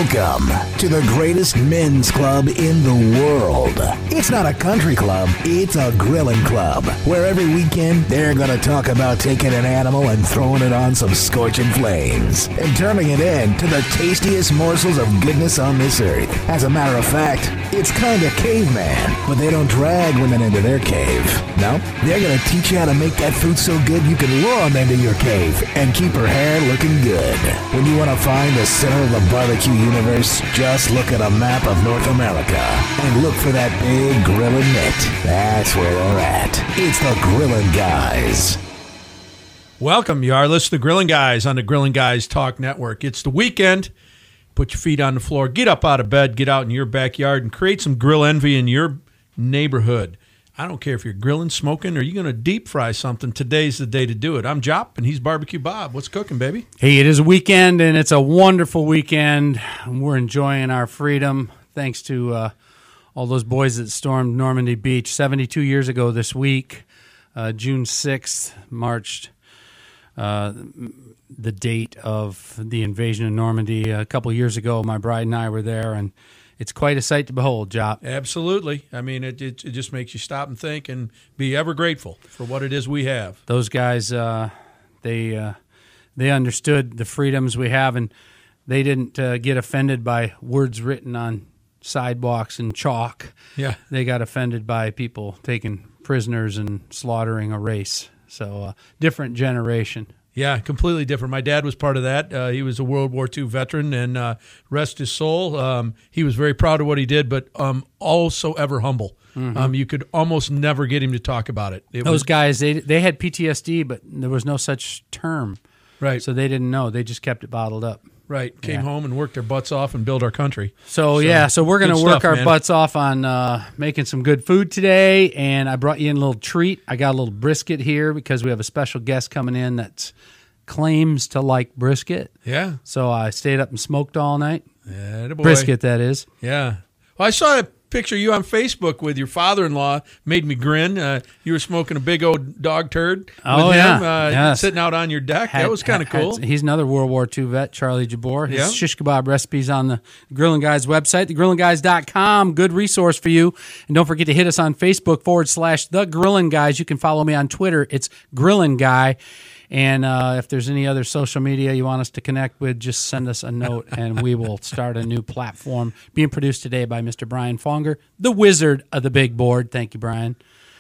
Welcome to the greatest men's club in the world. It's not a country club, it's a grilling club, where every weekend they're going to talk about taking an animal and throwing it on some scorching flames and turning it into the tastiest morsels of goodness on this earth. As a matter of fact, it's kind of caveman, but they don't drag women into their cave. No, they're going to teach you how to make that food so good you can lure them into your cave and keep her hair looking good. When you want to find the center of the barbecue universe, just look at a map of North America and look for that big grilling mitt. That's where they're at. It's the Grillin' Guys. Welcome. You are listening to Grillin' Guys on the Grillin' Guys Talk Network. It's the weekend. Put your feet on the floor. Get up out of bed. Get out in your backyard and create some grill envy in your neighborhood. I don't care if you're grilling, smoking, or you're going to deep fry something. Today's the day to do it. I'm Jop, and he's Barbecue Bob. What's cooking, baby? Hey, it is a weekend, and it's a wonderful weekend. We're enjoying our freedom thanks to all those boys that stormed Normandy Beach 72 years ago this week. June 6th marched the date of the invasion of Normandy. A couple of years ago, my bride and I were there, and it's quite a sight to behold, Jop. Absolutely. I mean, it just makes you stop and think and be ever grateful for what it is we have. Those guys, they understood the freedoms we have, and they didn't get offended by words written on sidewalks and chalk. Yeah. They got offended by people taking prisoners and slaughtering a race. So different generation. Yeah, completely different. My dad was part of that. He was a World War II veteran, and rest his soul. He was very proud of what he did, but also ever humble. Mm-hmm. You could almost never get him to talk about it. Those guys, they had PTSD, but there was no such term. Right. So they didn't know. They just kept it bottled up. Right. Came home and worked their butts off and built our country. So we're going to work our butts off on making some good food today, and I brought you in a little treat. I got a little brisket here because we have a special guest coming in that claims to like brisket. Yeah. So I stayed up and smoked all night. Yeah, boy. Brisket, that is. Yeah. Well, I saw a picture of you on Facebook with your father-in-law. Made me grin. You were smoking a big old dog turd with him, sitting out on your deck. That was kind of cool. He's another World War II vet, Charlie Jabor. His shish kebab recipes on the Grillin' Guys website, thegrillinguys.com. Good resource for you. And don't forget to hit us on Facebook /The Grillin' Guys. You can follow me on Twitter. It's Grillin' Guy. And if there's any other social media you want us to connect with, just send us a note, and we will start a new platform being produced today by Mr. Brian Fonger, the wizard of the big board. Thank you, Brian.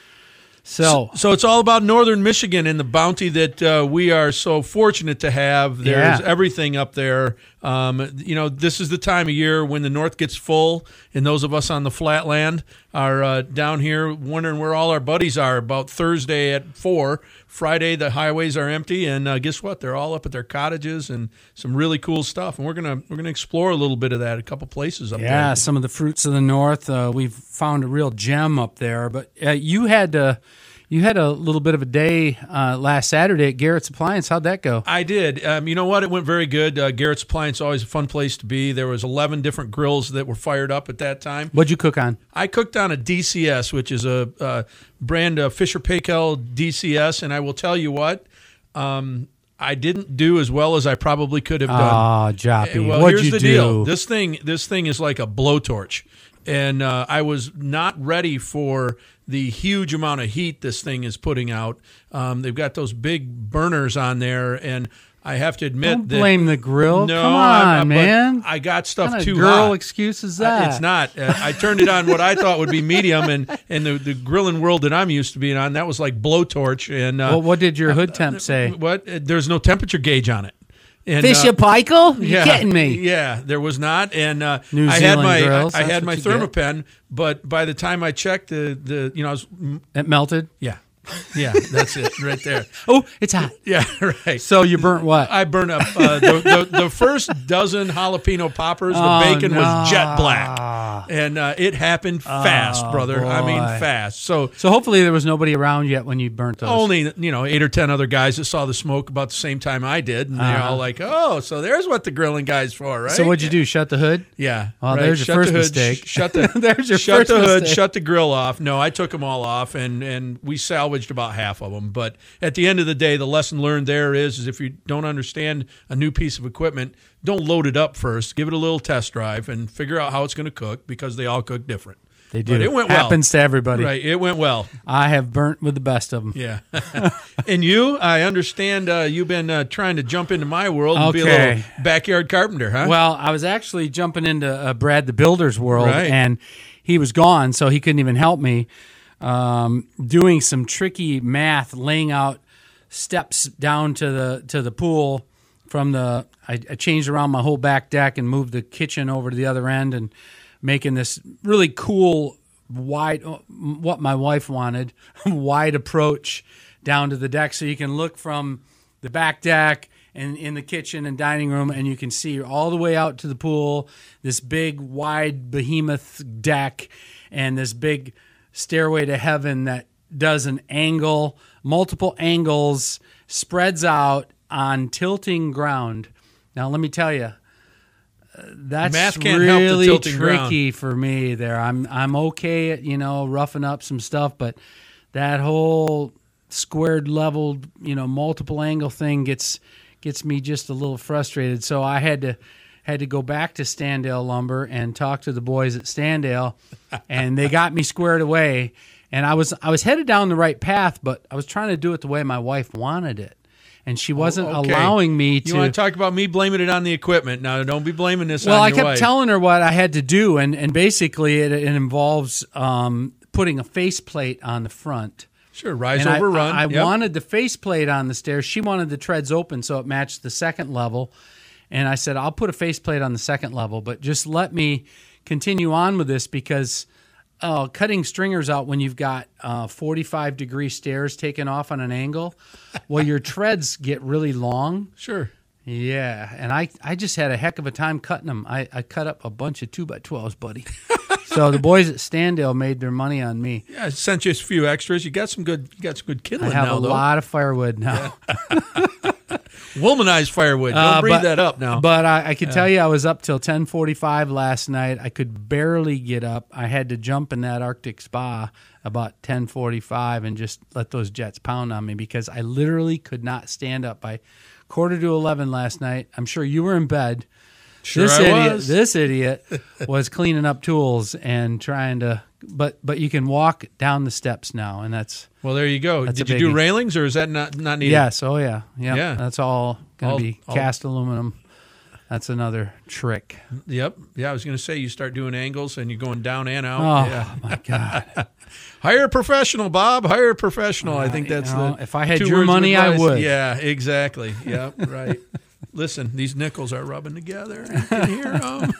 So it's all about northern Michigan and the bounty that we are so fortunate to have. There's everything up there. This is the time of year when the north gets full, and those of us on the flatland are down here wondering where all our buddies are about Thursday at 4. Friday, the highways are empty, and guess what? They're all up at their cottages and some really cool stuff. And we're gonna explore a little bit of that, a couple places up there. Yeah, some of the fruits of the north. We've found a real gem up there. But you had a little bit of a day last Saturday at Garrett's Appliance. How'd that go? I did. You know what? It went very good. Garrett's Appliance, always a fun place to be. There was 11 different grills that were fired up at that time. What'd you cook on? I cooked on a DCS, which is a brand of Fisher Paykel DCS, and I will tell you what, I didn't do as well as I probably could have done. Oh, Joppy, well, what'd here's you the do? Deal. This thing is like a blowtorch, and I was not ready for the huge amount of heat this thing is putting out. They've got those big burners on there, and I have to admit Don't blame the grill. No, come on, man. I got stuff what kind too of girl hot. excuse is that? It's not. I turned it on what I thought would be medium, and the grilling world that I'm used to being on, that was like blowtorch. And well, what did your hood temp say? What? There's no temperature gauge on it. And, Fisher Paykel? You're kidding me. Yeah, there was not. And New I Zealand had girls, I had that's my what you Thermapen, but by the time I checked I was It melted? yeah. Yeah, that's it right there. Oh, it's hot. Yeah, right. So you burnt what? I burned up the first dozen jalapeno poppers. The bacon was jet black. And it happened fast, brother. Boy. I mean, fast. So hopefully there was nobody around yet when you burnt those. Only, 8 or 10 other guys that saw the smoke about the same time I did. And they're all like, oh, so there's what the grilling guy's for, right? So what'd you do? Shut the hood? Yeah. Well, there's your first mistake. Shut the hood, shut the grill off. No, I took them all off, and we salvaged about half of them. But at the end of the day, the lesson learned there is if you don't understand a new piece of equipment, don't load it up first. Give it a little test drive and figure out how it's going to cook, because they all cook different. They do. But it went well. Happens to everybody. Right. It went well. I have burnt with the best of them. Yeah. And you, I understand you've been trying to jump into my world and be a little backyard carpenter, huh? Well, I was actually jumping into Brad the Builder's world, right. And he was gone, so he couldn't even help me. Doing some tricky math, laying out steps down to the pool from the. I changed around my whole back deck and moved the kitchen over to the other end, and making this really cool wide, what my wife wanted, wide approach down to the deck, so you can look from the back deck and in the kitchen and dining room, and you can see all the way out to the pool. This big wide behemoth deck and this big stairway to heaven that does an angle, multiple angles, spreads out on tilting ground. Now, let me tell you, that's Math can't really help the tilting tricky ground. for me there. I'm okay at, roughing up some stuff, but that whole squared leveled, multiple angle thing gets me just a little frustrated. So I had to go back to Standale Lumber and talk to the boys at Standale, and they got me squared away. And I was headed down the right path, but I was trying to do it the way my wife wanted it. And she wasn't allowing me to. You want to talk about me blaming it on the equipment? Now, don't be blaming this on your wife. Well, I kept telling her what I had to do, and basically it involves putting a faceplate on the front. Sure, rise over run. I wanted the faceplate on the stairs. She wanted the treads open so it matched the second level. And I said, I'll put a faceplate on the second level, but just let me continue on with this, because cutting stringers out when you've got 45-degree stairs taken off on an angle, well, your treads get really long. Sure. Yeah, and I just had a heck of a time cutting them. I cut up a bunch of 2x12s, buddy. So the boys at Standale made their money on me. Yeah, I sent you a few extras. You got some good kindling now. I have now, a lot of firewood now. Yeah. Womanized firewood. Don't breathe that up now. But I could tell you I was up till 10:45 last night. I could barely get up. I had to jump in that Arctic spa about 10:45 and just let those jets pound on me, because I literally could not stand up. By 10:45 last night, I'm sure you were in bed. Sure, This idiot was cleaning up tools and trying to. But you can walk down the steps now, and that's. Well, there you go. Did you do railings, or is that not needed? Yes. Oh, yeah. Yeah. That's all going to be cast aluminum. That's another trick. Yep. Yeah, I was going to say you start doing angles and you're going down and out. Oh, yeah. My God. Hire a professional, Bob. Hire a professional. I think that's if I had your money, I would. Yeah, exactly. Yeah, right. Listen, these nickels are rubbing together. You can hear them.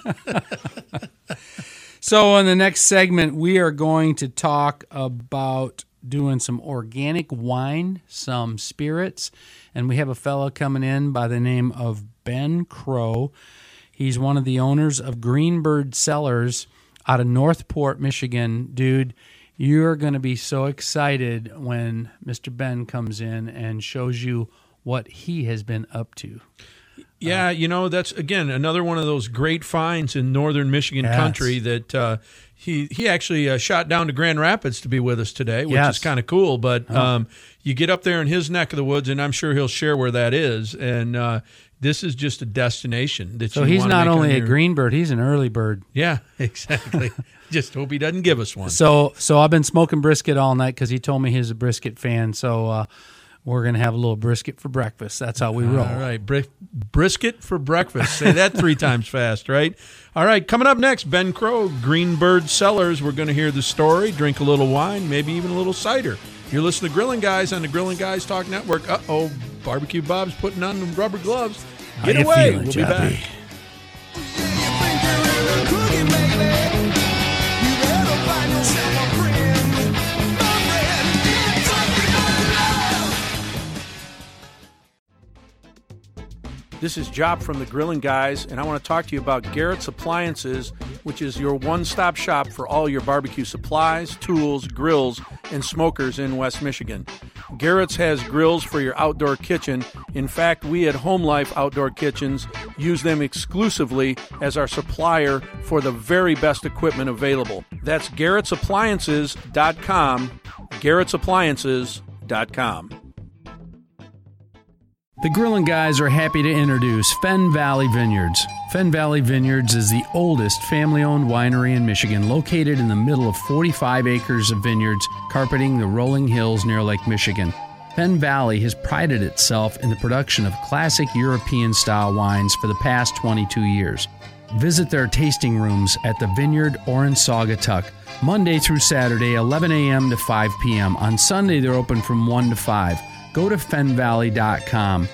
So in the next segment, we are going to talk about doing some organic wine, some spirits, and we have a fellow coming in by the name of Ben Crow. He's one of the owners of Greenbird Cellars out of Northport, Michigan. Dude, you're going to be so excited when Mr. Ben comes in and shows you what he has been up to. Yeah, that's, again, another one of those great finds in northern Michigan country that he actually shot down to Grand Rapids to be with us today, which is kind of cool. But you get up there in his neck of the woods, and I'm sure he'll share where that is. And this is just a destination that so he's not only a green bird, he's an early bird. Yeah, exactly. Just hope he doesn't give us one. So I've been smoking brisket all night because he told me he's a brisket fan. So we're going to have a little brisket for breakfast. That's how we roll. All right, brisket for breakfast. Say that 3 times fast, right? All right, coming up next, Ben Crow, Greenbird Cellars. We're going to hear the story, drink a little wine, maybe even a little cider. You're listening to Grilling Guys on the Grilling Guys Talk Network. Uh-oh, Barbecue Bob's putting on the rubber gloves. Get away. We'll be back. This is Job from the Grilling Guys, and I want to talk to you about Garrett's Appliances, which is your one-stop shop for all your barbecue supplies, tools, grills, and smokers in West Michigan. Garrett's has grills for your outdoor kitchen. In fact, we at Home Life Outdoor Kitchens use them exclusively as our supplier for the very best equipment available. That's Garrett'sAppliances.com, Garrett'sAppliances.com. The Grilling Guys are happy to introduce Fenn Valley Vineyards. Fenn Valley Vineyards is the oldest family-owned winery in Michigan, located in the middle of 45 acres of vineyards carpeting the rolling hills near Lake Michigan. Fenn Valley has prided itself in the production of classic European-style wines for the past 22 years. Visit their tasting rooms at the Vineyard or in Saugatuck, Monday through Saturday, 11 a.m. to 5 p.m. On Sunday, they're open from 1 to 5. Go to fennvalley.com.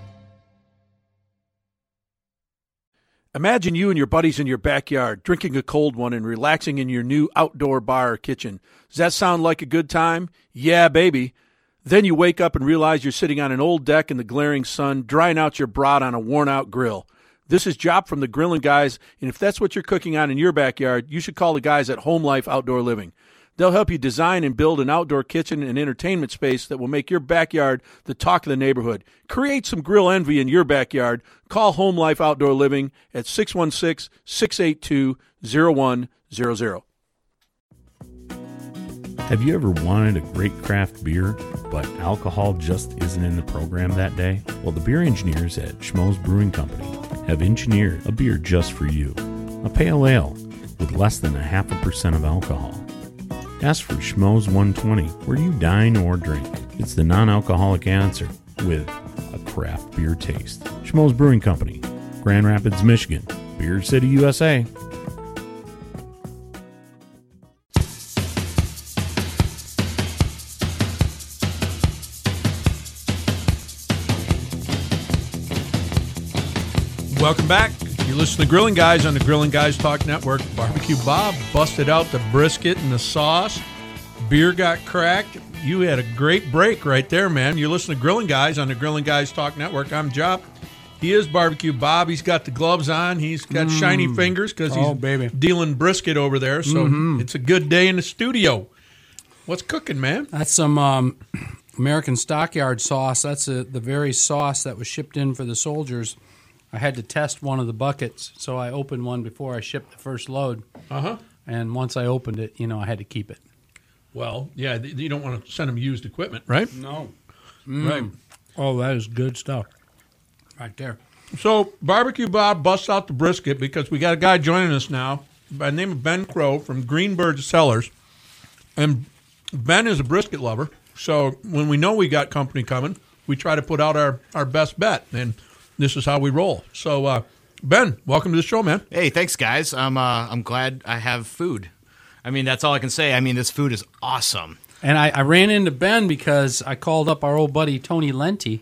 Imagine you and your buddies in your backyard drinking a cold one and relaxing in your new outdoor bar or kitchen. Does that sound like a good time? Yeah, baby. Then you wake up and realize you're sitting on an old deck in the glaring sun, drying out your brat on a worn-out grill. This is Job from the Grilling Guys, and if that's what you're cooking on in your backyard, you should call the guys at Home Life Outdoor Living. They'll help you design and build an outdoor kitchen and entertainment space that will make your backyard the talk of the neighborhood. Create some grill envy in your backyard. Call Home Life Outdoor Living at 616-682-0100. Have you ever wanted a great craft beer, but alcohol just isn't in the program that day? Well, the beer engineers at Schmoes Brewing Company have engineered a beer just for you. A pale ale with less than 0.5% of alcohol. Ask for Schmoes 120, where you dine or drink. It's the non-alcoholic answer with a craft beer taste. Schmoes Brewing Company, Grand Rapids, Michigan. Beer City, USA. Welcome back. You're listening to Grilling Guys on the Grilling Guys Talk Network. Barbecue Bob busted out the brisket and the sauce. Beer got cracked. You had a great break right there, man. You're listening to Grilling Guys on the Grilling Guys Talk Network. I'm Job. He is Barbecue Bob. He's got the gloves on. He's got shiny fingers because he's dealing brisket over there. So it's a good day in the studio. What's cooking, man? That's some American Stockyard sauce. That's the very sauce that was shipped in for the soldiers. I had to test one of the buckets, so I opened one before I shipped the first load. And once I opened it, I had to keep it. Well, yeah, you don't want to send them used equipment, right? No. Right. Oh, that is good stuff. Right there. So, Barbecue Bob busts out the brisket because we got a guy joining us now by the name of Ben Crow from Greenbird Cellars. And Ben is a brisket lover, so when we know we got company coming, we try to put out our best bet. And this is how we roll. So, Ben, welcome to the show, man. Hey, thanks, guys. I'm glad I have food. I mean, that's all I can say. I mean, this food is awesome. And I ran into Ben because I called up our old buddy Tony Lenti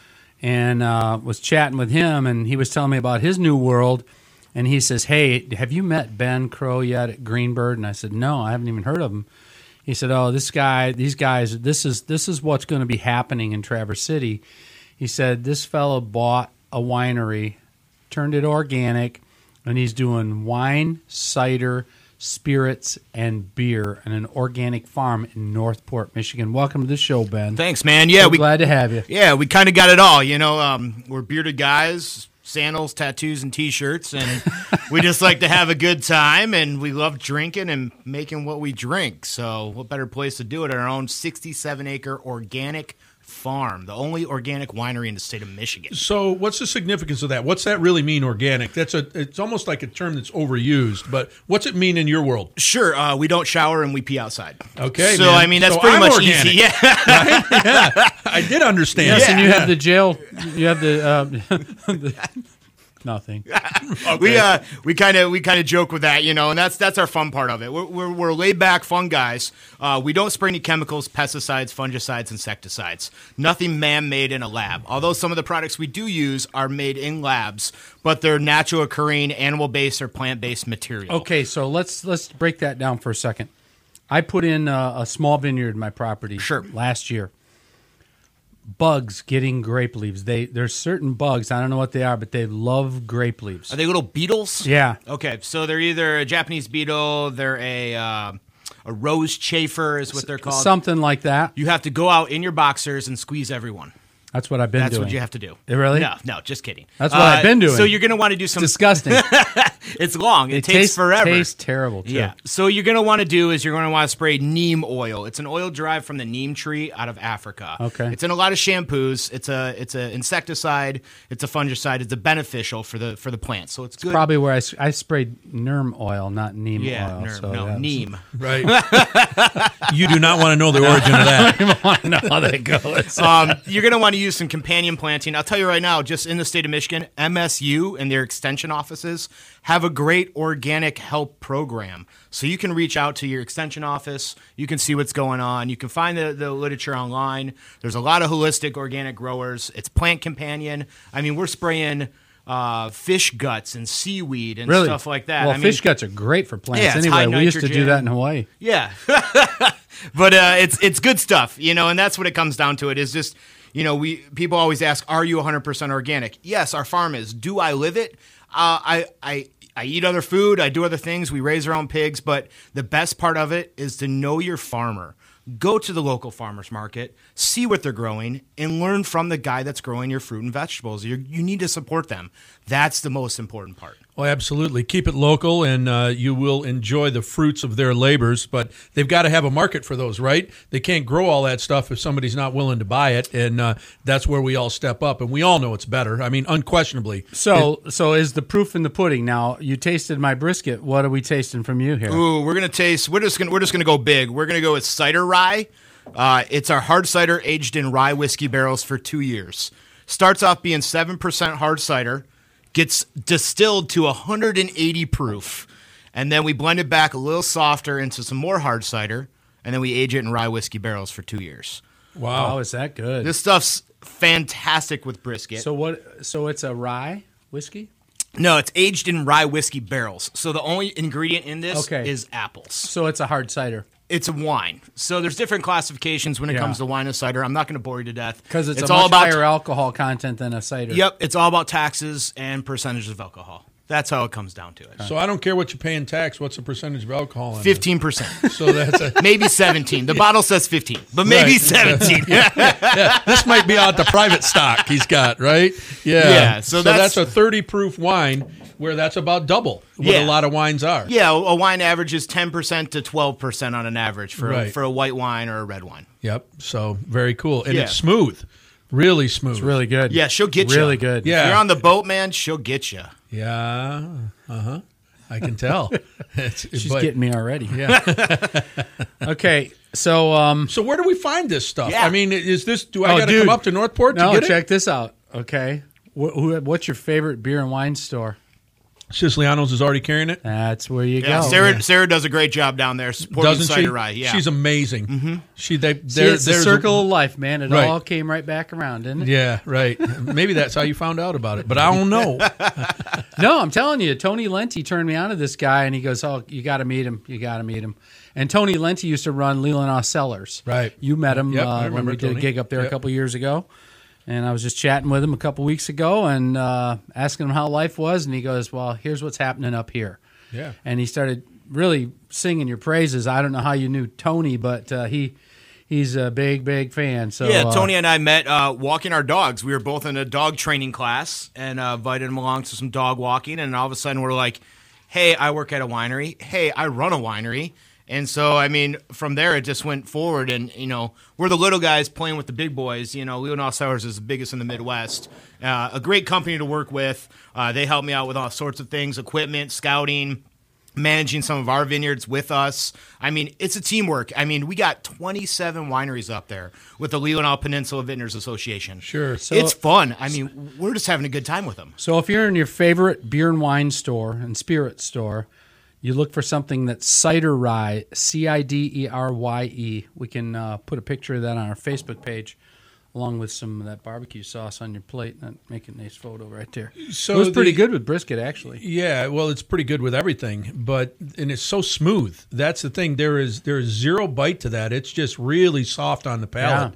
and was chatting with him, and he was telling me about his new world. And he says, "Hey, have you met Ben Crow yet at Greenbird?" And I said, "No, I haven't even heard of him." He said, "Oh, these guys, this is what's going to be happening in Traverse City." He said, "This fellow bought a winery, turned it organic, and he's doing wine, cider, spirits, and beer on an organic farm in Northport, Michigan." Welcome to the show, Ben. Thanks, man. Yeah, we're glad to have you. Yeah, we kind of got it all. We're bearded guys, sandals, tattoos, and T-shirts, and we just like to have a good time, and we love drinking and making what we drink. So what better place to do it at our own 67-acre organic farm, the only organic winery in the state of Michigan. So what's the significance of that? What's that really mean, organic? It's almost like a term that's overused, but what's it mean in your world? Sure, we don't shower and we pee outside. Okay, so man. I mean that's so pretty I'm much organic, easy. Yeah, right? Yeah, I did understand. Yes, yeah. And you have the jail. You have the nothing. Okay. We kind of joke with that, and that's our fun part of it. We're laid back, fun guys. We don't spray any chemicals, pesticides, fungicides, insecticides. Nothing man-made in a lab. Although some of the products we do use are made in labs, but they're natural occurring, animal-based or plant-based material. Okay, so let's break that down for a second. I put in a small vineyard in my property Sure. last year. bugs getting grape leaves. There's certain bugs, I don't know what they are, but they love grape leaves. Are they little beetles? Yeah. Okay, so they're either a Japanese beetle, they're a rose chafer is what they're called. Something like that. You have to go out in your boxers and squeeze everyone. That's what I've been doing. That's what you have to do. Really? No, just kidding. That's what I've been doing. So you're going to want to do some... Disgusting. It's long. It takes forever. It tastes terrible, too. Yeah. So you're going to want to do is you're going to want to spray neem oil. It's an oil derived from the neem tree out of Africa. Okay. It's in a lot of shampoos. It's a insecticide. It's a fungicide. It's a beneficial for the plant. So it's good. Probably where I sprayed NERM oil, not neem oil. Neem. Right. You do not want to know the origin of that. I don't want to know how that goes. You're going to want to use some companion planting. I'll tell you right now, just in the state of Michigan, MSU and their extension offices have a great organic help program. So you can reach out to your extension office. You can see what's going on. You can find the literature online. There's a lot of holistic organic growers. It's plant companion. I mean, we're spraying fish guts and seaweed and stuff like that. Well, fish guts are great for plants. Yeah, anyway, we used to do that in Hawaii. Yeah. But it's good stuff, and that's what it comes down to. It is just, people always ask, are you 100% organic? Yes, our farm is. Do I live it? I eat other food. I do other things. We raise our own pigs. But the best part of it is to know your farmer. Go to the local farmer's market, see what they're growing, and learn from the guy that's growing your fruit and vegetables. You need to support them. That's the most important part. Well, absolutely. Keep it local, and you will enjoy the fruits of their labors. But they've got to have a market for those, right? They can't grow all that stuff if somebody's not willing to buy it, and that's where we all step up. And we all know it's better. I mean, unquestionably. So is the proof in the pudding? Now, you tasted my brisket. What are we tasting from you here? Ooh, we're gonna taste. We're just gonna go big. We're gonna go with cider rye. It's our hard cider aged in rye whiskey barrels for 2 years. Starts off being 7% hard cider. Gets distilled to 180 proof, and then we blend it back a little softer into some more hard cider, and then we age it in rye whiskey barrels for 2 years. Wow, is that good? This stuff's fantastic with brisket. So it's a rye whiskey? No, it's aged in rye whiskey barrels. So the only ingredient in this is apples. So it's a hard cider. It's a wine. So there's different classifications when it comes to wine and cider. I'm not going to bore you to death. Because it's all about higher alcohol content than a cider. Yep, it's all about taxes and percentages of alcohol. That's how it comes down to it. So I don't care what you pay in tax. What's the percentage of alcohol in 15%. So that's maybe 17. The bottle says 15, but maybe 17. Yeah. This might be out the private stock he's got, right? Yeah. So that's a 30 proof wine where that's about double what a lot of wines are. Yeah, a wine averages 10% to 12% on an average for a white wine or a red wine. Yep. So very cool. And it's smooth. Really smooth. It's really good. Yeah, she'll get you. Really good. Yeah. If you're on the boat, man, she'll get you. Yeah. Uh-huh. I can tell. She's getting me already. Yeah. Okay. So where do we find this stuff? Yeah. I mean, is this? Do I got to come up to Northport to get it? No, check this out. Okay. What's your favorite beer and wine store? Siciliano's is already carrying it. That's where you go. Sarah does a great job down there supporting cider rye. Yeah, she's amazing. Mm-hmm. It's a circle of life, man. It all came right back around, didn't it? Yeah, right. Maybe that's how you found out about it, but I don't know. No, I'm telling you, Tony Lenti turned me on to this guy, and he goes, "Oh, you got to meet him. You got to meet him." And Tony Lenti used to run Leelanau Cellars. Right. You met him when we did Tony. a gig up there a couple years ago. And I was just chatting with him a couple weeks ago and asking him how life was. And he goes, well, here's what's happening up here. Yeah. And he started really singing your praises. I don't know how you knew Tony, but he's a big, big fan. So yeah, Tony and I met walking our dogs. We were both in a dog training class and invited him along to some dog walking. And all of a sudden we're like, hey, I work at a winery. Hey, I run a winery. And so, I mean, from there, it just went forward. And, we're the little guys playing with the big boys. Leelanau Cellars is the biggest in the Midwest. A great company to work with. They help me out with all sorts of things, equipment, scouting, managing some of our vineyards with us. I mean, it's a teamwork. I mean, we got 27 wineries up there with the Leelanau Peninsula Vintners Association. Sure. So it's fun. I mean, we're just having a good time with them. So if you're in your favorite beer and wine store and spirit store, you look for something that's cider rye, Ciderye. We can put a picture of that on our Facebook page, along with some of that barbecue sauce on your plate. That make a nice photo right there. So it was pretty good with brisket, actually. Yeah, well, it's pretty good with everything, and it's so smooth. That's the thing. There is zero bite to that. It's just really soft on the palate.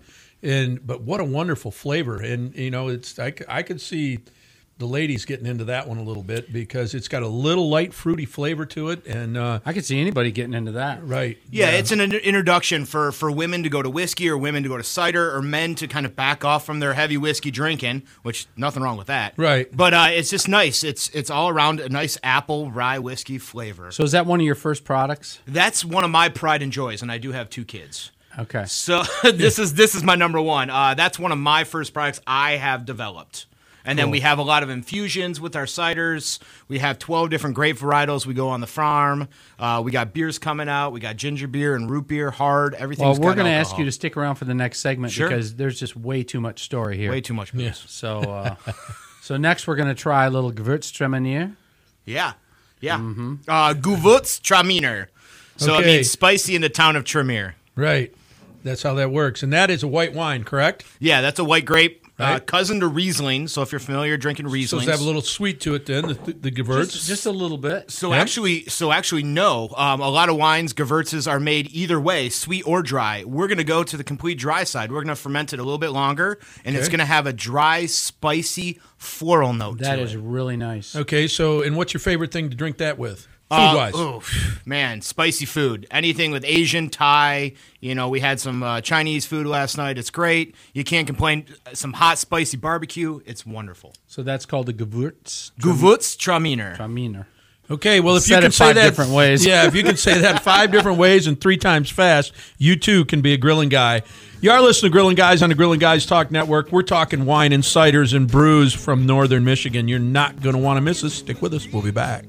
But what a wonderful flavor. And, I could see the ladies getting into that one a little bit because it's got a little light fruity flavor to it. And I could see anybody getting into that. Right. Yeah, it's an introduction for women to go to whiskey or women to go to cider or men to kind of back off from their heavy whiskey drinking, which nothing wrong with that. Right. But it's just nice. It's all around a nice apple rye whiskey flavor. So is that one of your first products? That's one of my pride and joys, and I do have 2 kids. Okay. So this is my number one. That's one of my first products I have developed. And then we have a lot of infusions with our ciders. We have 12 different grape varietals. We go on the farm. We got beers coming out. We got ginger beer and root beer, hard. Everything's Well, we're going to ask you to stick around for the next segment Sure. because there's just way too much story here. Way too much booze. So, so next we're going to try a little Gewürztraminer. Yeah. Gewürztraminer. So it means spicy in the town of Tremere. Right. That's how that works. And that is a white wine, correct? Yeah, that's a white grape. Right. Cousin to Riesling, so if you're familiar drinking Riesling. So does it have a little sweet to it then, the Gewürz? Just a little bit. So actually, no. A lot of wines, Gewürzes, are made either way, sweet or dry. We're going to go to the complete dry side. We're going to ferment it a little bit longer, and it's going to have a dry, spicy, floral note to it. That is really nice. Okay, so, and what's your favorite thing to drink that with? Food-wise. Man, spicy food. Anything with Asian, Thai. We had some Chinese food last night. It's great. You can't complain. Some hot, spicy barbecue. It's wonderful. So that's called the Gewürztraminer. Okay, well, if you Said can it say 5 that different ways. Yeah, if you can say that 5 different ways and 3 times fast, you too can be a grilling guy. You are listening to Grilling Guys on the Grilling Guys Talk Network. We're talking wine and ciders and brews from northern Michigan. You're not going to want to miss us. Stick with us. We'll be back.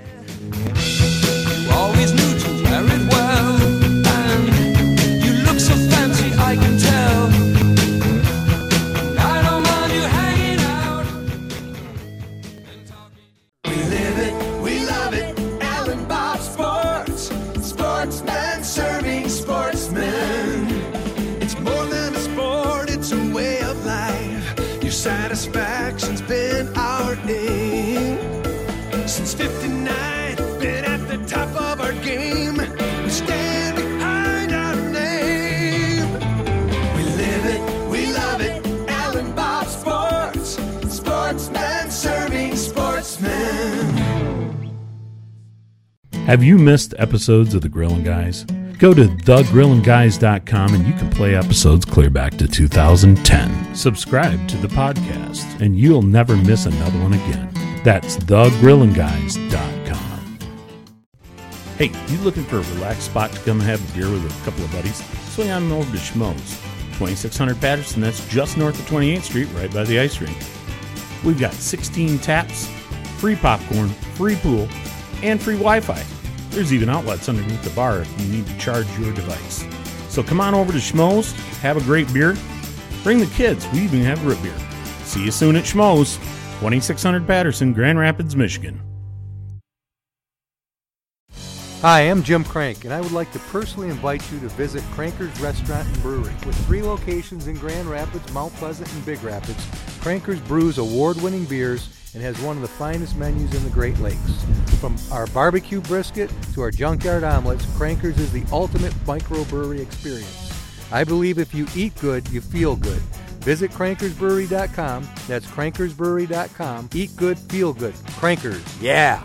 You always knew to wear it well, and you look so fancy, I can tell. I don't mind you hanging out and talking. We live it, we love it, Alan Bob Sports. Sportsman serving sportsmen. It's more than a sport, it's a way of life. Your satisfaction's been our aim. Since 59, been at the top of our game. We stand behind our name. We live it, we love it, Alan Bob Sports. Sportsman serving sportsmen. Have you missed episodes of The Grillin' Guys? Go to thegrillinguys.com and you can play episodes clear back to 2010. Subscribe to the podcast and you'll never miss another one again. That's thegrillinguys.com. Hey, you looking for a relaxed spot to come and have a beer with a couple of buddies? Swing on over to Schmoes, 2600 Patterson. That's just north of 28th Street, right by the ice rink. We've got 16 taps, free popcorn, free pool, and free Wi-Fi. There's even outlets underneath the bar if you need to charge your device. So come on over to Schmoes, have a great beer. Bring the kids. We even have root beer. See you soon at Schmoes, 2600 Patterson, Grand Rapids, Michigan. Hi, I'm Jim Crank, and I would like to personally invite you to visit Cranker's Restaurant and Brewery. With 3 locations in Grand Rapids, Mount Pleasant, and Big Rapids, Cranker's brews award-winning beers and has one of the finest menus in the Great Lakes. From our barbecue brisket to our junkyard omelets, Cranker's is the ultimate microbrewery experience. I believe if you eat good, you feel good. Visit crankersbrewery.com. That's crankersbrewery.com. Eat good, feel good. Crankers, yeah!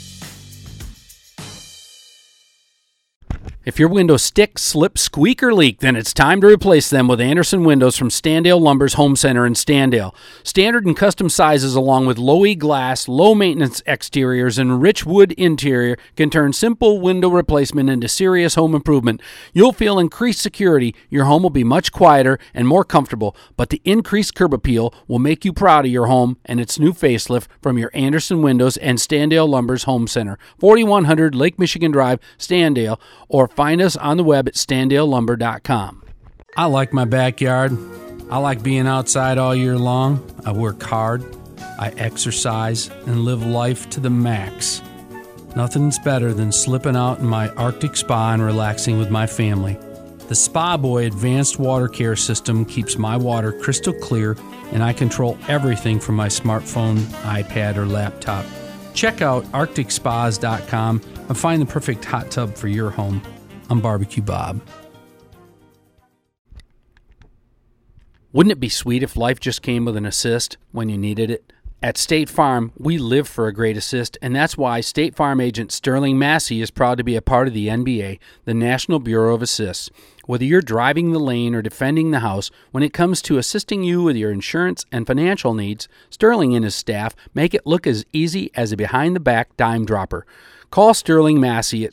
If your windows stick, slip, squeak, or leak, then it's time to replace them with Anderson Windows from Standale Lumber's Home Center in Standale. Standard and custom sizes along with low-E glass, low-maintenance exteriors, and rich wood interior can turn simple window replacement into serious home improvement. You'll feel increased security, your home will be much quieter and more comfortable, but the increased curb appeal will make you proud of your home and its new facelift from your Anderson Windows and Standale Lumber's Home Center, 4100 Lake Michigan Drive, Standale, or find us on the web at standalelumber.com. I like my backyard. I like being outside all year long. I work hard. I exercise and live life to the max. Nothing's better than slipping out in my Arctic spa and relaxing with my family. The Spa Boy Advanced Water Care System keeps my water crystal clear, and I control everything from my smartphone, iPad, or laptop. Check out ArcticSpas.com and find the perfect hot tub for your home. I'm Barbecue Bob. Wouldn't it be sweet if life just came with an assist when you needed it? At State Farm, we live for a great assist, and that's why State Farm agent Sterling Massey is proud to be a part of the NBA, the National Bureau of Assists. Whether you're driving the lane or defending the house, when it comes to assisting you with your insurance and financial needs, Sterling and his staff make it look as easy as a behind-the-back dime dropper. Call Sterling Massey at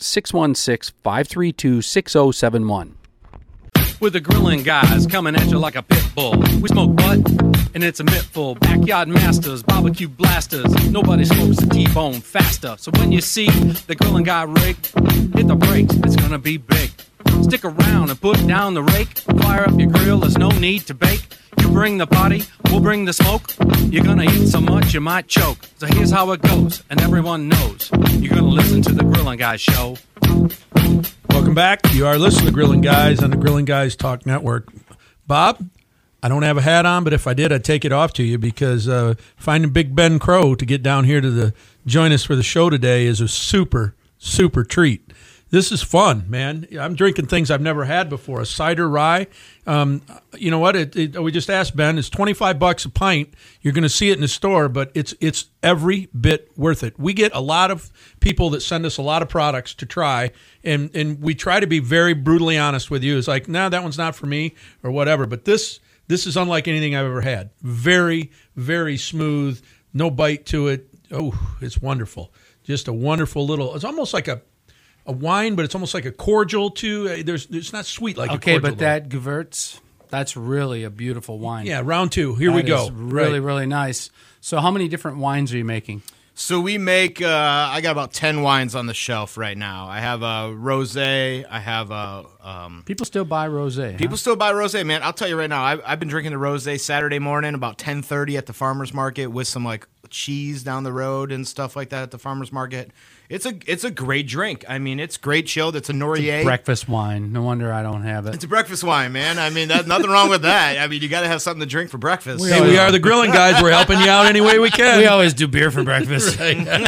616-532-6071. With the grilling guys coming at you like a pit bull. We smoke butt, and it's a mittful. Backyard masters, barbecue blasters. Nobody smokes a T-bone faster. So when you see the grilling guy rig, hit the brakes, it's gonna be big. Stick around and put down the rake. Fire up your grill, there's no need to bake. You bring the party, we'll bring the smoke. You're gonna eat so much you might choke. So here's how it goes, and everyone knows. You're gonna listen to the Grilling Guys show. Welcome back. You are listening to Grilling Guys on the Grilling Guys Talk Network. Bob, I don't have a hat on, but if I did, I'd take it off to you because finding Big Ben Crow to get down here to join us for the show today is a super, super treat. This is fun, man. I'm drinking things I've never had before. A cider rye. You know what? We just asked Ben. It's $25 a pint. You're going to see it in the store, but it's every bit worth it. We get a lot of people that send us a lot of products to try, and we try to be very brutally honest with you. It's like, no, that one's not for me or whatever. But this is unlike anything I've ever had. Very, very smooth. No bite to it. Oh, it's wonderful. Just a wonderful little. It's almost like a wine, but it's almost like a cordial too. It's not sweet like a cordial. Okay, but that Gewürz, that's really a beautiful wine. Yeah, round two. Here we go. Really, really nice. So how many different wines are you making? So we make, I got about 10 wines on the shelf right now. I have a rosé. I have a... people still buy rosé. People still buy rosé, man. I'll tell you right now, I've been drinking the rosé Saturday morning about 10:30 at the farmer's market with some like cheese down the road and stuff like that at the farmer's market. It's a great drink. I mean, it's great chilled. It's a Nourier. It's a breakfast wine. No wonder I don't have it. It's a breakfast wine, man. I mean, there's nothing wrong with that. I mean, you got to have something to drink for breakfast. Hey, we are the Grilling Guys. We're helping you out any way we can. We always do beer for breakfast.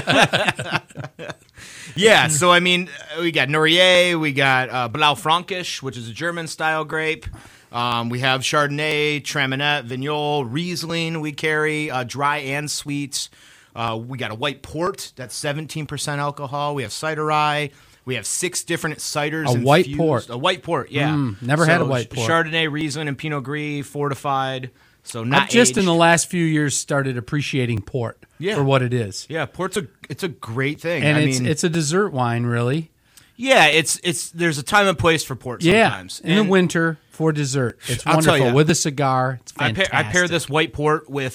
Yeah, so I mean, we got Nourier, we got Blaufränkisch, which is a German-style grape. We have Chardonnay, Traminette, Vignoles, Riesling we carry, dry and sweet. We got a white port that's 17% alcohol. We have cider rye. We have 6 different ciders. A white port. A white port, yeah. Never had a white port. Chardonnay, Riesling, and Pinot Gris fortified. So not I've just aged. in the last few years started appreciating port for what it is. Yeah, port's it's a great thing. And it's a dessert wine, really. Yeah, there's a time and place for port sometimes. Yeah, in the winter for dessert. It's wonderful with a cigar. It's fantastic. I pair this white port with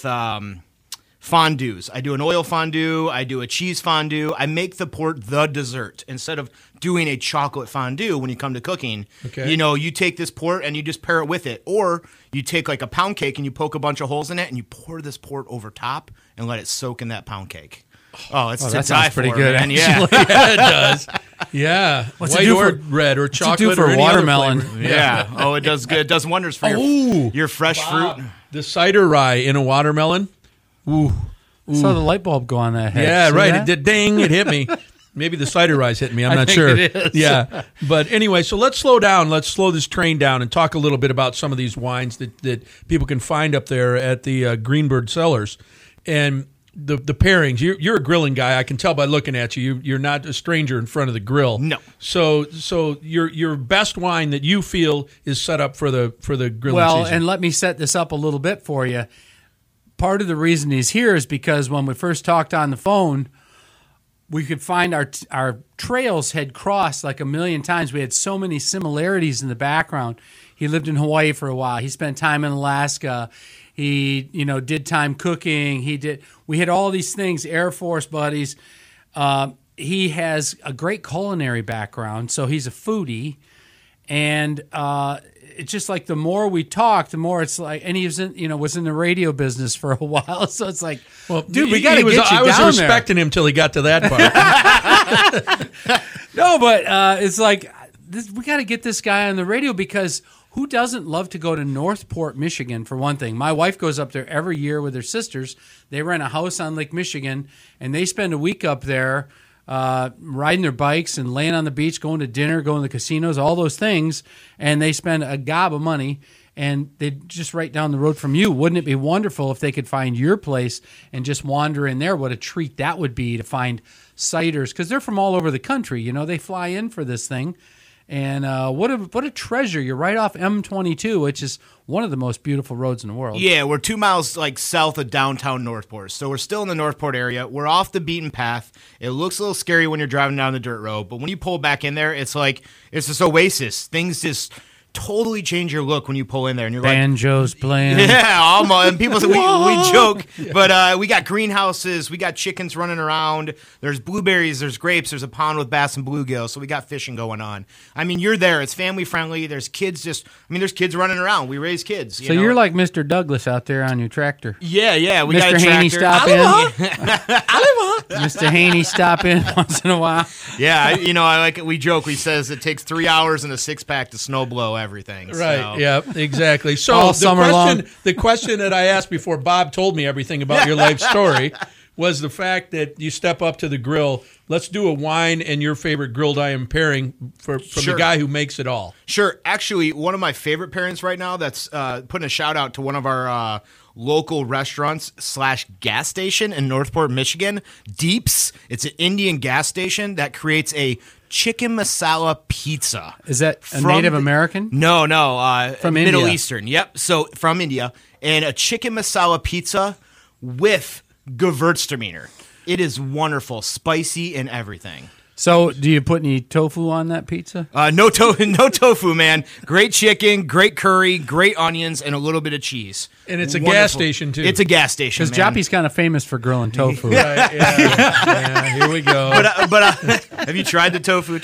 fondues. I do an oil fondue. I do a cheese fondue. I make the port the dessert instead of doing a chocolate fondue when you come to cooking. Okay. You know, you take this port and you just pair it with it. Or you take like a pound cake and you poke a bunch of holes in it and you pour this port over top and let it soak in that pound cake. Oh, it's to that die sounds pretty for, good, man. actually. Yeah. Yeah, it does. Yeah. What's White it do or for red or chocolate for or any watermelon? other flavor. Yeah. Oh, it does good. It does wonders for your fresh fruit. The cider rye in a watermelon. Ooh. Saw the light bulb go on that head. Yeah, See right. that? It did. Ding! It hit me. Maybe the cider rye's hitting me. I'm not think sure. it is. Yeah, but anyway, so let's slow down. Let's slow this train down and talk a little bit about some of these wines that people can find up there at the Greenbird Cellars, and the pairings. You're a grilling guy. I can tell by looking at you. You're not a stranger in front of the grill. No. So your best wine that you feel is set up for the grilling Well, season. and let me set this up a little bit for you. Part of the reason he's here is because when we first talked on the phone, we could find our trails had crossed like a million times. We had so many similarities in the background. He lived in Hawaii for a while. He spent time in Alaska. He, did time cooking. We had all these things, Air Force buddies. He has a great culinary background, so he's a foodie. And it's just like the more we talk, the more it's like, and he was in the radio business for a while, so it's like, well, dude, we got to get you down there. I was respecting him till he got to that part. No, but it's like we got to get this guy on the radio because who doesn't love to go to Northport, Michigan? For one thing, my wife goes up there every year with her sisters. They rent a house on Lake Michigan, and they spend a week up there. Riding their bikes and laying on the beach, going to dinner, going to the casinos, all those things, and they spend a gob of money. and they're just right down the road from you. Wouldn't it be wonderful if they could find your place and just wander in there? What a treat that would be to find ciders, because they're from all over the country. You know, they fly in for this thing. And what a treasure. You're right off M22, which is one of the most beautiful roads in the world. Yeah, we're 2 miles south of downtown Northport. So we're still in the Northport area. We're off the beaten path. It looks a little scary when you're driving down the dirt road, but when you pull back in there, it's this oasis. Things just totally change your look when you pull in there, and you're banjos playing. Yeah, almost. And people say we joke, but we got greenhouses, we got chickens running around. There's blueberries, there's grapes, there's a pond with bass and bluegill, so we got fishing going on. I mean, you're there. It's family friendly. There's kids there's kids running around. We raise kids. So you're like Mr. Douglas out there on your tractor. Yeah. We Mr. got a Haney tractor. stop in. Mr. Haney stop in once in a while. Yeah, I like it. We joke. We says it takes 3 hours and a 6-pack to snow blow everything. Right. So. Yeah. Exactly. So all summer long. The question that I asked before Bob told me everything about your life story was the fact that you step up to the grill. Let's do a wine and your favorite grilled iron pairing from the guy who makes it all. Sure. Actually, one of my favorite pairings right now. That's putting a shout out to one of our local restaurants / gas station in Northport, Michigan. Deeps. It's an Indian gas station that creates a chicken masala pizza. Is that a Native American? No. From Middle India. Eastern. Yep. So from India. And a chicken masala pizza with Gewürztraminer. It is wonderful, spicy and everything. So, do you put any tofu on that pizza? No tofu, man. Great chicken, great curry, great onions, and a little bit of cheese. And it's a gas station, too. It's a gas station, because Joppy's kind of famous for grilling tofu. Right, yeah, here we go. But have you tried the tofu,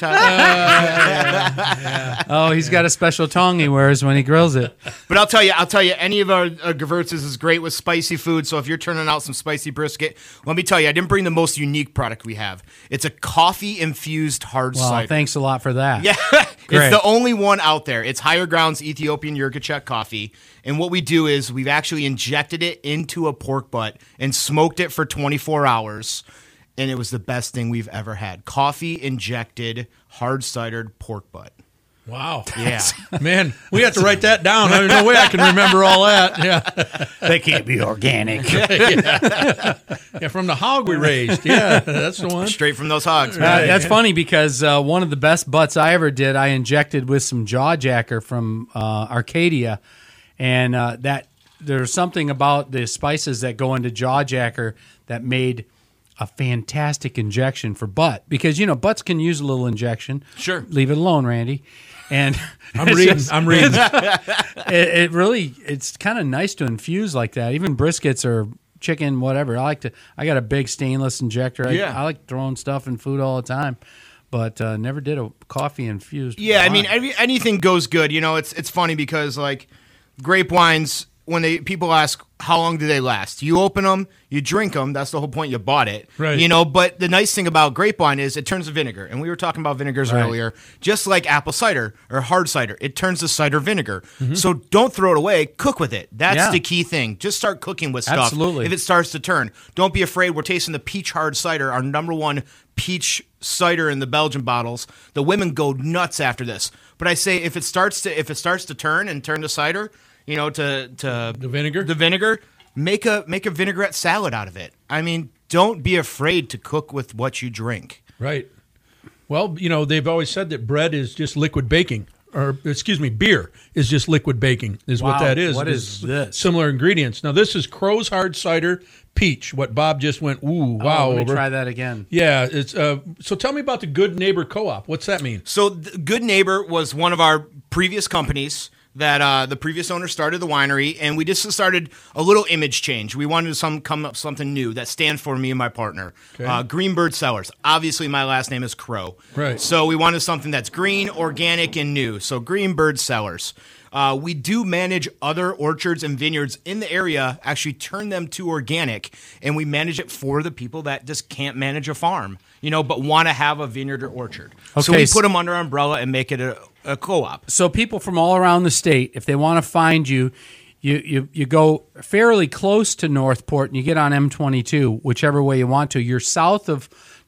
Todd? Oh, he's got a special tongue he wears when he grills it. But I'll tell you, any of our Gewürzes is great with spicy food. So if you're turning out some spicy brisket, let me tell you, I didn't bring the most unique product we have. It's a coffee-infused hard cider. Thanks a lot for that. Yeah, it's the only one out there. It's Higher Grounds Ethiopian Yirgacheffe coffee. And what we do is we've actually injected it into a pork butt and smoked it for 24 hours. And it was the best thing we've ever had. Coffee-injected, hard-cidered pork butt. Wow. Yeah. Man, we have to write that down. There's no way I can remember all that. Yeah. They can't be organic. Yeah, from the hog we raised. Yeah, that's the one. Straight from those hogs. That's funny because one of the best butts I ever did, I injected with some jaw jacker from Arcadia. And that there's something about the spices that go into jaw jacker that made a fantastic injection for butt. Because, butts can use a little injection. Sure. Leave it alone, Randy. And I'm reading. It really, it's kind of nice to infuse like that. Even briskets or chicken, whatever. I got a big stainless injector. I like throwing stuff in food all the time. But never did a coffee infused. Yeah, wine. I mean, anything goes good. It's funny because grape wines, when people ask how long do they last, you open them, you drink them. That's the whole point. You bought it, right? But the nice thing about grape wine is it turns to vinegar, and we were talking about vinegars earlier. Just like apple cider or hard cider, it turns to cider vinegar. Mm-hmm. So don't throw it away. Cook with it. That's the key thing. Just start cooking with stuff. Absolutely. If it starts to turn, don't be afraid. We're tasting the peach hard cider, our number one peach cider in the Belgian bottles. The women go nuts after this. But I say if it starts to turn and turn to cider, to the vinegar, make a vinaigrette salad out of it. I mean, don't be afraid to cook with what you drink. Right. Well, they've always said that bread is just liquid baking, or beer is just liquid baking. What that is. What is this? Similar ingredients. Now, this is Crow's Hard Cider Peach. What Bob just went, ooh, wow. Let me try that again. Yeah. It's so tell me about the Good Neighbor Co-op. What's that mean? So, Good Neighbor was one of our previous companies that the previous owner started the winery, and we just started a little image change. We wanted to come up with something new that stands for me and my partner. Okay. Greenbird Cellars. Obviously, my last name is Crow. Right. So we wanted something that's green, organic, and new. So Greenbird Cellars. We do manage other orchards and vineyards in the area, actually turn them to organic, and we manage it for the people that just can't manage a farm, but want to have a vineyard or orchard. Okay. So we put them under our umbrella and make it a co-op. So people from all around the state, if they want to find you, you go fairly close to Northport and you get on M22, whichever way you want to. You're south of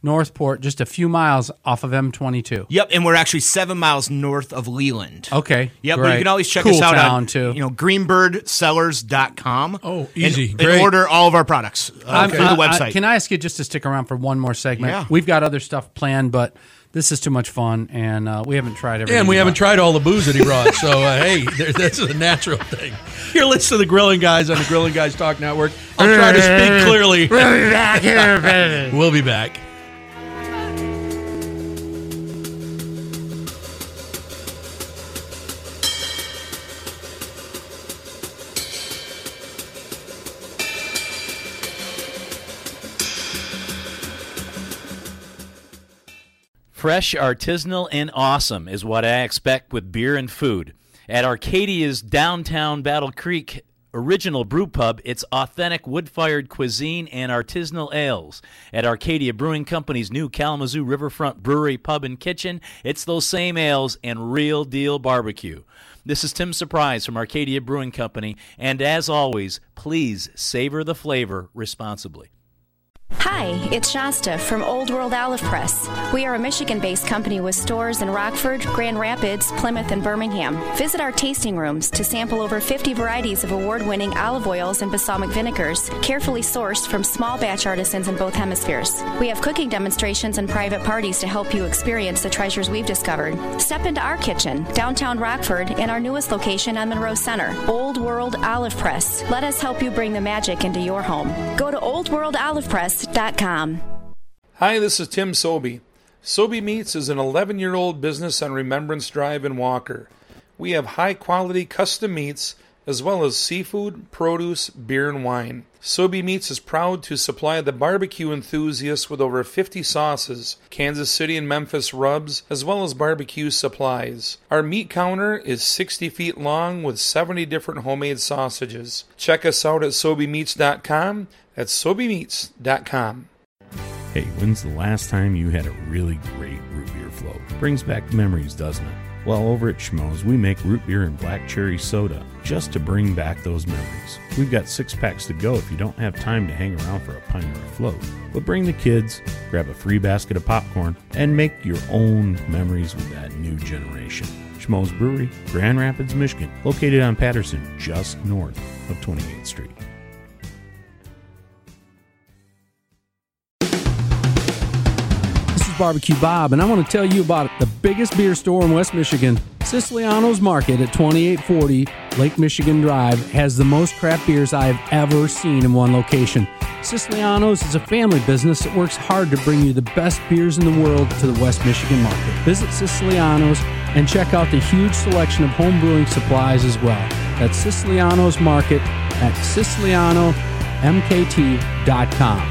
Northport, just a few miles off of M22. Yep, and we're actually 7 miles north of Leland. Okay. Yep, great. but you can always check Cool us out town, on too. greenbirdsellers.com. Oh, easy. And Great. order all of our products through the website. Can I ask you just to stick around for one more segment? Yeah. We've got other stuff planned, but this is too much fun, and we haven't tried everything. And we haven't tried all the booze that he brought, so hey, that's a natural thing. You're listening to the Grilling Guys on the Grilling Guys Talk Network. I'll try to speak clearly. We'll be back here. We'll be back. Fresh, artisanal, and awesome is what I expect with beer and food. At Arcadia's downtown Battle Creek original brew pub, it's authentic wood-fired cuisine and artisanal ales. At Arcadia Brewing Company's new Kalamazoo Riverfront Brewery Pub and Kitchen, it's those same ales and real-deal barbecue. This is Tim Surprise from Arcadia Brewing Company, and as always, please savor the flavor responsibly. Hi, it's Shasta from Old World Olive Press. We are a Michigan-based company with stores in Rockford, Grand Rapids, Plymouth, and Birmingham. Visit our tasting rooms to sample over 50 varieties of award-winning olive oils and balsamic vinegars, carefully sourced from small batch artisans in both hemispheres. We have cooking demonstrations and private parties to help you experience the treasures we've discovered. Step into our kitchen, downtown Rockford, and our newest location on Monroe Center, Old World Olive Press. Let us help you bring the magic into your home. Go to oldworldolivepress.com. Hi, this is Tim Sobey. Sobey Meats is an 11-year-old business on Remembrance Drive in Walker. We have high-quality custom meats as well as seafood, produce, beer, and wine. Sobey Meats is proud to supply the barbecue enthusiasts with over 50 sauces, Kansas City and Memphis rubs, as well as barbecue supplies. Our meat counter is 60 feet long with 70 different homemade sausages. Check us out at SobeyMeats.com. That's SobeyMeats.com. Hey, when's the last time you had a really great root beer float? Brings back memories, doesn't it? Well, over at Schmoes, we make root beer and black cherry soda just to bring back those memories. We've got 6-packs to go if you don't have time to hang around for a pint or a float. But bring the kids, grab a free basket of popcorn, and make your own memories with that new generation. Schmoes Brewery, Grand Rapids, Michigan, located on Patterson, just north of 28th Street. Barbecue Bob, and I want to tell you about the biggest beer store in West Michigan. Siciliano's Market at 2840 Lake Michigan Drive has the most craft beers I have ever seen in one location. Siciliano's is a family business that works hard to bring you the best beers in the world to the West Michigan market. Visit Siciliano's and check out the huge selection of home brewing supplies as well. That's Siciliano's Market at SicilianoMKT.com.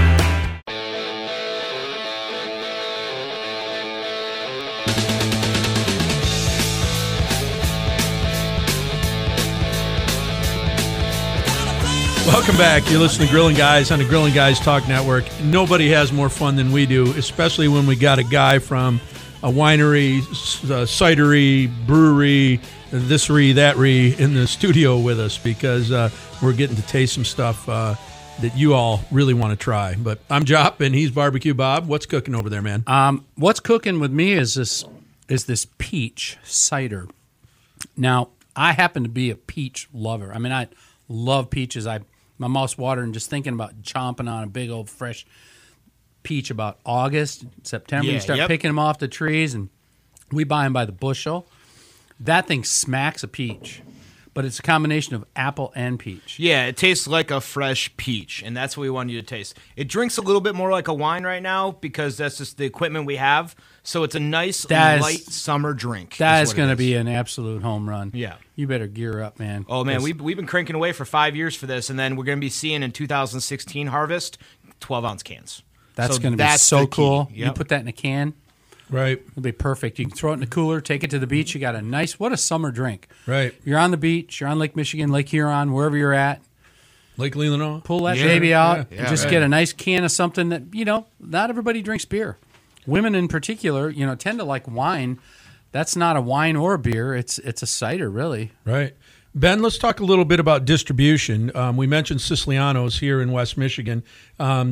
Welcome back. You're listening to Grilling Guys on the Grilling Guys Talk Network. Nobody has more fun than we do, especially when we got a guy from a winery, cidery, brewery, this-ry, that-ry in the studio with us because we're getting to taste some stuff that you all really want to try. But I'm Jop, and he's Barbecue Bob. What's cooking over there, man? What's cooking with me is this peach cider. Now, I happen to be a peach lover. I mean, I love peaches. My mouth's watering just thinking about chomping on a big old fresh peach about August, September. You start picking them off the trees, and we buy them by the bushel. That thing smacks a peach, but it's a combination of apple and peach. Yeah, it tastes like a fresh peach, and that's what we want you to taste. It drinks a little bit more like a wine right now because that's just the equipment we have. So it's a nice, light summer drink. That is going to be an absolute home run. Yeah. You better gear up, man. Oh, man, we've been cranking away for 5 years for this, and then we're going to be seeing in 2016 harvest 12-ounce cans. That's going to be so cool. Yep. You put that in a can. Right. It'll be perfect. You can throw it in the cooler, take it to the beach. You got a nice, what a summer drink. Right. You're on the beach. You're on Lake Michigan, Lake Huron, wherever you're at. Lake Leelanau. Pull that baby out and just get a nice can of something that, not everybody drinks beer. Women in particular, tend to like wine. That's not a wine or a beer. It's a cider, really. Right. Ben, let's talk a little bit about distribution. We mentioned Siciliano's here in West Michigan.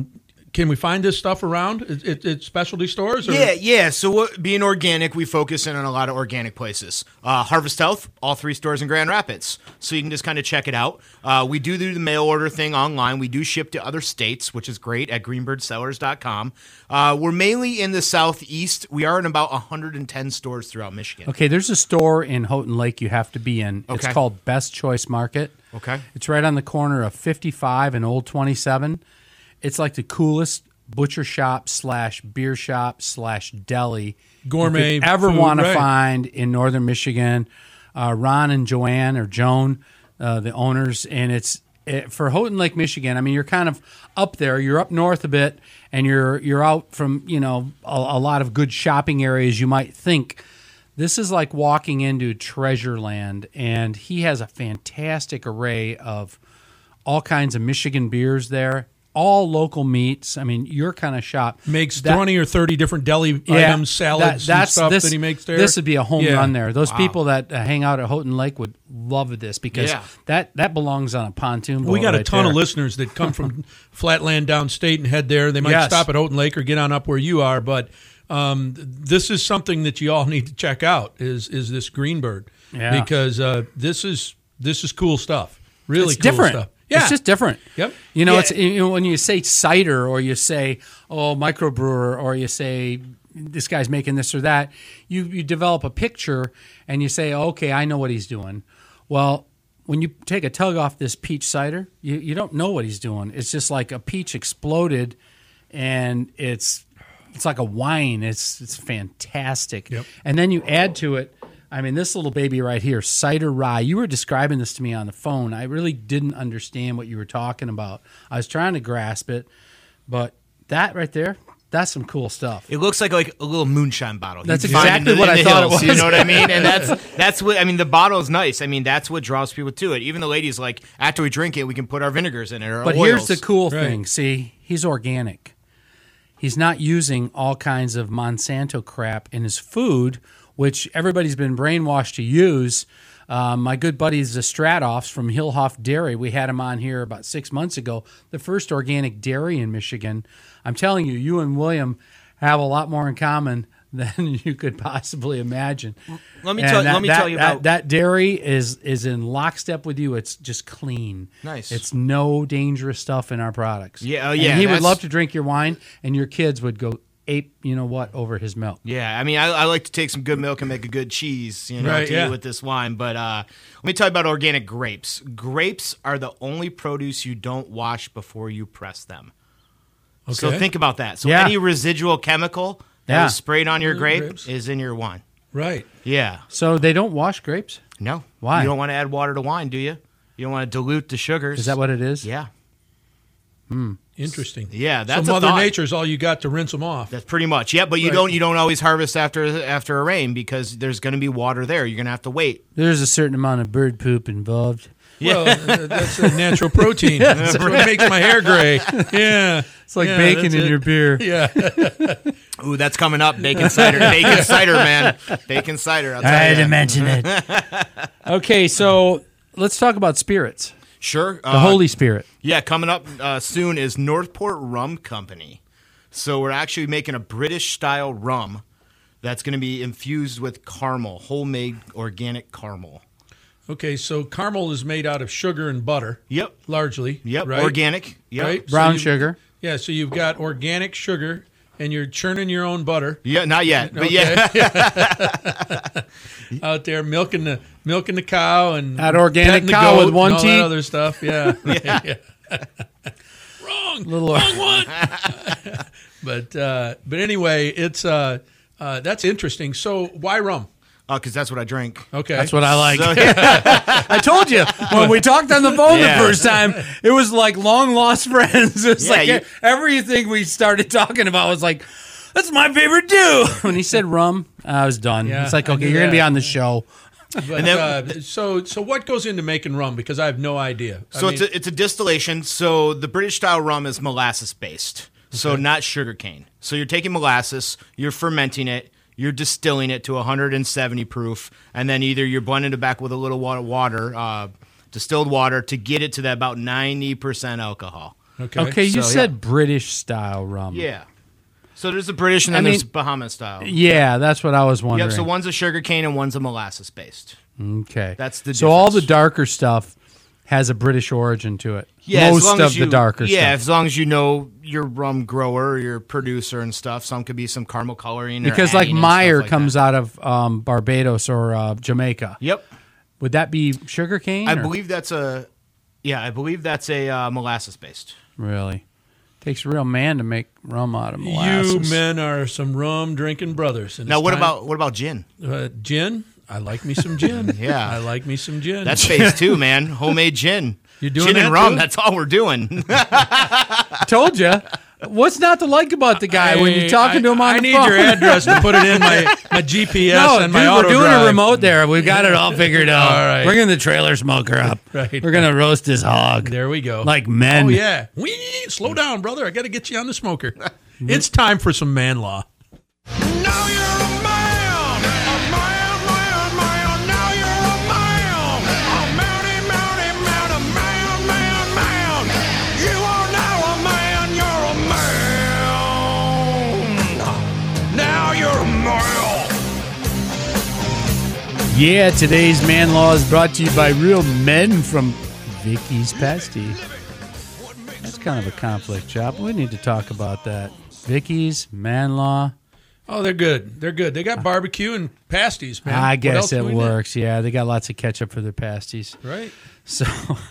can we find this stuff around at specialty stores? Or? Yeah. So being organic, we focus in on a lot of organic places. Harvest Health, all 3 stores in Grand Rapids. So you can just kind of check it out. We do the mail order thing online. We do ship to other states, which is great, at greenbirdsellers.com. We're mainly in the southeast. We are in about 110 stores throughout Michigan. Okay, there's a store in Houghton Lake you have to be in. Okay. It's called Best Choice Market. Okay. It's right on the corner of 55 and Old 27. It's like the coolest butcher shop / beer shop / deli gourmet you could ever food, want to right. find in northern Michigan. Ron and Joanne, or Joan, the owners, and it's for Houghton Lake, Michigan. I mean, you're kind of up there. You're up north a bit, and you're out from a lot of good shopping areas. You might think this is like walking into treasure land, and he has a fantastic array of all kinds of Michigan beers there. All local meats. I mean, your kind of shop. Makes 20 or 30 different deli items, salads, and stuff that he makes there. This would be a home run there. Those people that hang out at Houghton Lake would love this because that belongs on a pontoon boat. We got a right ton there. of listeners that come from flatland downstate and head there. They might stop at Houghton Lake or get on up where you are, but this is something that you all need to check out is this Greenbird because this is cool stuff. Really it's cool different. stuff. Yeah. It's just different. Yep. It's when you say cider or you say microbrewer or you say this guy's making this or that, you develop a picture and you say, okay, I know what he's doing. Well, when you take a tug off this peach cider, you don't know what he's doing. It's just like a peach exploded, and it's like a wine. It's fantastic. Yep. And then you add to it. I mean, this little baby right here, cider rye. You were describing this to me on the phone. I really didn't understand what you were talking about. I was trying to grasp it, but that right there, that's some cool stuff. It looks like a little moonshine bottle. That's exactly what I thought it was. You know what I mean? And that's what I mean. The bottle is nice. I mean, that's what draws people to it. Even the ladies like after we drink it, we can put our vinegars in it. Or but oils. Here's the cool thing. See, he's organic. He's not using all kinds of Monsanto crap in his food, which everybody's been brainwashed to use. My good buddies, the Stratoffs from Hillhoff Dairy, we had him on here about 6 months ago, the first organic dairy in Michigan. I'm telling you, you and William have a lot more in common than you could possibly imagine. Let me tell you about that dairy is in lockstep with you. It's just clean. Nice. It's no dangerous stuff in our products. Yeah, And he would love to drink your wine, and your kids would go ape, over his milk. Yeah, I mean, I like to take some good milk and make a good cheese, eat with this wine. But let me tell you about organic grapes. Grapes are the only produce you don't wash before you press them. Okay. So think about that. So any residual chemical that was sprayed on your grape is in your wine. Right. Yeah. So they don't wash grapes? No. Why? You don't want to add water to wine, do you? You don't want to dilute the sugars. Is that what it is? Yeah. Interesting. Yeah, that's so a Mother thought. Nature's all you got to rinse them off. That's pretty much. Yeah, but you don't always harvest after a rain because there's going to be water there. You're going to have to wait. There's a certain amount of bird poop involved. Well, that's a natural protein. That's what makes my hair gray. Yeah. It's like bacon in your beer. Yeah. Ooh, that's coming up. Bacon cider. Bacon cider, man. Bacon cider. I had to mention it. Okay, so let's talk about spirits. Sure. The Holy Spirit. Yeah, coming up soon is Northport Rum Company. So we're actually making a British-style rum that's going to be infused with caramel, homemade organic caramel. Okay, so caramel is made out of sugar and butter. Yep. Largely. Yep. Right? Organic. Yep. Right? Brown sugar. Yeah, so you've got organic sugar, and you're churning your own butter. Yeah, not yet, but out there milking the cow and that organic the cow goat with one and all teeth. that other stuff. Yeah. Wrong one. But anyway, it's that's interesting. So why rum? Because that's what I drink. Okay, that's what I like. So, I told you when we talked on the phone the first time, it was like long lost friends. It was everything we started talking about was like, that's my favorite too. When he said rum, I was done. Yeah, it's like, okay, you're gonna be on the show. But, so what goes into making rum? Because I have no idea. So it's a distillation. So the British style rum is molasses based, so not sugarcane. So you're taking molasses, you're fermenting it. You're distilling it to 170 proof, and then either you're blending it back with a little water, distilled water, to get it to that about 90% alcohol. Okay, you said British style rum. Yeah. So there's a British and then there's Bahamas style. Yeah, that's what I was wondering. Yep, so one's a sugarcane and one's a molasses-based. Okay. That's the difference. So all the darker stuff has a British origin to it. Yeah, most of the darker stuff. Yeah, as long as you know your rum grower, your producer and stuff. Some could be some caramel coloring. Because like Meyer comes out of Barbados or Jamaica. Yep. Would that be sugarcane? I believe that's a molasses-based. Really? Takes a real man to make rum out of molasses. You men are some rum-drinking brothers. Now, what about gin? Gin? I like me some gin. Yeah. I like me some gin. That's phase 2, man. Homemade gin. You're doing gin that and rum, too? that's all we're doing. Told you. What's not to like about the guy when you're talking to him on the phone? I need your address to put it in my GPS and my auto we're doing drive. a remote there. We've got it all figured out. All right. Bringing the trailer smoker up. Right. We're going to roast his hog. There we go. Like men. Oh, yeah. Slow down, brother. I got to get you on the smoker. It's time for some man law. Now you're a man, now you're a man, man. You are now a man, you're a man. Now you're a man. Yeah, today's man law is brought to you by real men from Vicky's Pasty. That's kind of a conflict, Chop. We need to talk about that. Vicky's man law. Oh, they're good. They're good. They got barbecue and pasties, man. I What guess else it do we works. Yeah, they got lots of ketchup for their pasties. Right. So,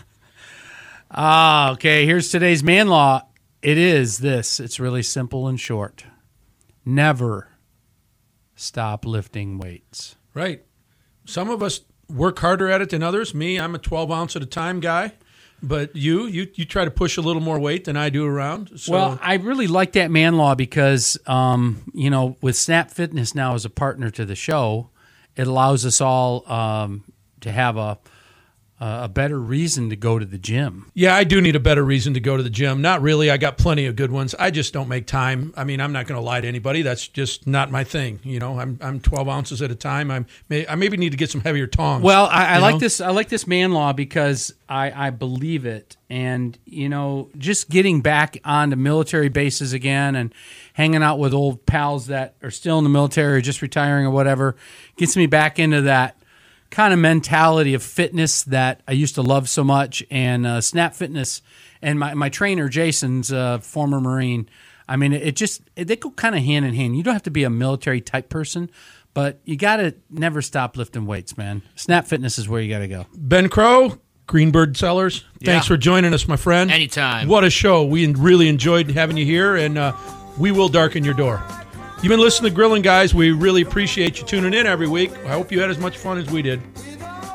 okay, here's today's man law. It is this. It's really simple and short. Never stop lifting weights. Right. Some of us work harder at it than others. Me, I'm a 12 ounce at a time guy. But you try to push a little more weight than I do around. So. Well, I really like that man law because, with Snap Fitness now as a partner to the show, it allows us all to have a better reason to go to the gym. Yeah, I do need a better reason to go to the gym. Not really. I got plenty of good ones. I just don't make time. I mean, I'm not going to lie to anybody. That's just not my thing. You know, I'm 12 ounces at a time. I maybe need to get some heavier tongs. Well, I like this. I like this man law because I believe it. And, just getting back onto military bases again and hanging out with old pals that are still in the military or just retiring or whatever gets me back into that kind of mentality of fitness that I used to love so much. And Snap Fitness and my trainer, Jason's former Marine, I mean, they go kind of hand in hand. You don't have to be a military type person, but you got to never stop lifting weights, man. Snap Fitness is where you got to go. Ben Crow, Greenbird Cellars, thanks for joining us, my friend. Anytime. What a show. We really enjoyed having you here, and we will darken your door. You've been listening to Grilling Guys. We really appreciate you tuning in every week. I hope you had as much fun as we did. With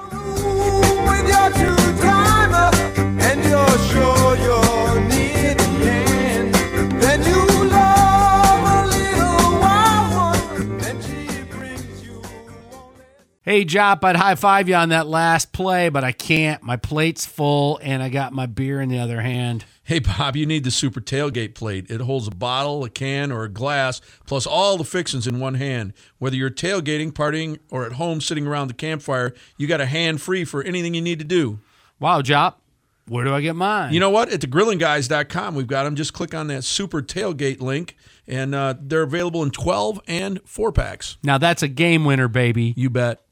your two-timer and you're sure you're near the end, then you love a little wild one, then she brings you on. Hey, Jop, I'd high-five you on that last play, but I can't. My plate's full, and I got my beer in the other hand. Hey, Bob, you need the Super Tailgate plate. It holds a bottle, a can, or a glass, plus all the fixings in one hand. Whether you're tailgating, partying, or at home sitting around the campfire, you got a hand free for anything you need to do. Wow, Jop, where do I get mine? You know what? At thegrillandguys.com, we've got them. Just click on that Super Tailgate link, and they're available in 12 and 4-packs. Now, that's a game winner, baby. You bet.